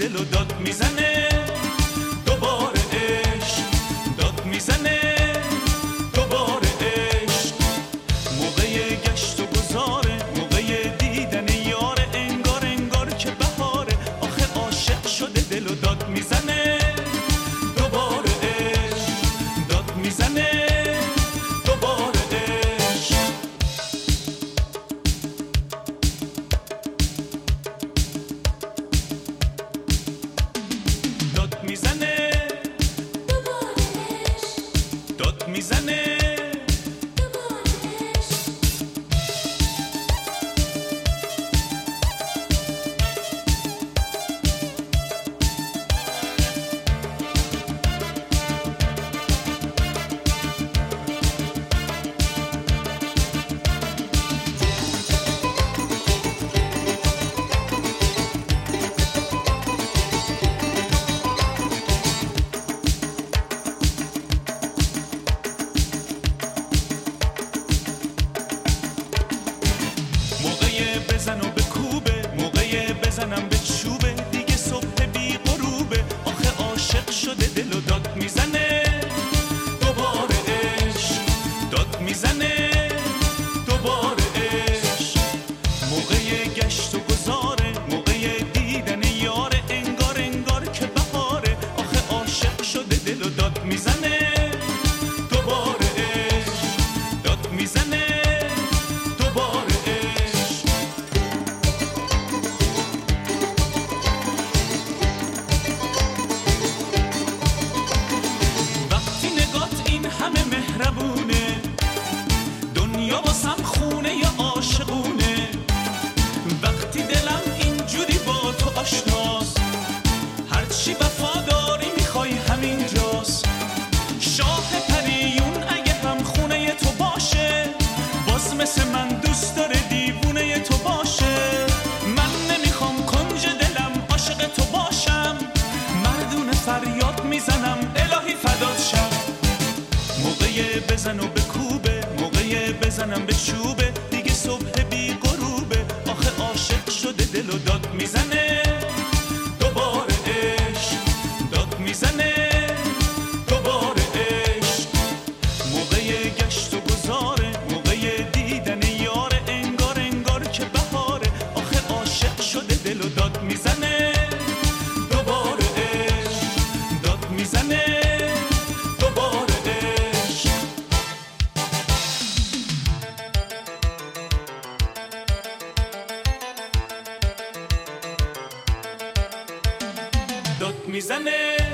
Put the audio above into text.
دل و داد میزنه دوباره عشق داد میزنه دوباره عشق موقع گشت و گذاره موقع دیدن یاره انگار انگار که بهاره آخه عاشق شده دل و داد میزنه دوباره عشق داد میزنه دوباره عشق داد میزنه داد میزنه بزن و بکوبه موقع بزنم به چوبه دیگه صبح بی غروبه آخه عاشق شده دل و داد میزنه دوباره عشق داد میزنه دوباره عشق موقع گشت و گذاره موقع دیدن یاره انگار انگار که بهاره آخه عاشق شده دل و داد میزنه دوباره عشق داد میزنه مهربونه دنیا واسم خونه یا عاشقونه وقتی دلم اینجوری با تو آشناست هرچی وفاداری میخوای همینجاست شاه پریون اگه هم خونه تو باشه باز مثل من دوست داره دیوونه تو باشه من نمیخوام کنج دلم عاشق تو باشم مردونه فریاد میزنم الهی فدات شم موقع بزن و بکوبه موقع بزنم به چوبه دیگه صبح بی غروبه آخه عاشق شده دل و داد میزنه دوباره عشق داد میزنه دوباره عشق موقع گشت و گذاره موقع دیدن یاره انگار انگار که بهاره آخه عاشق شده دل و داد میزنه دوباره عشق داد میزنه داد میزنه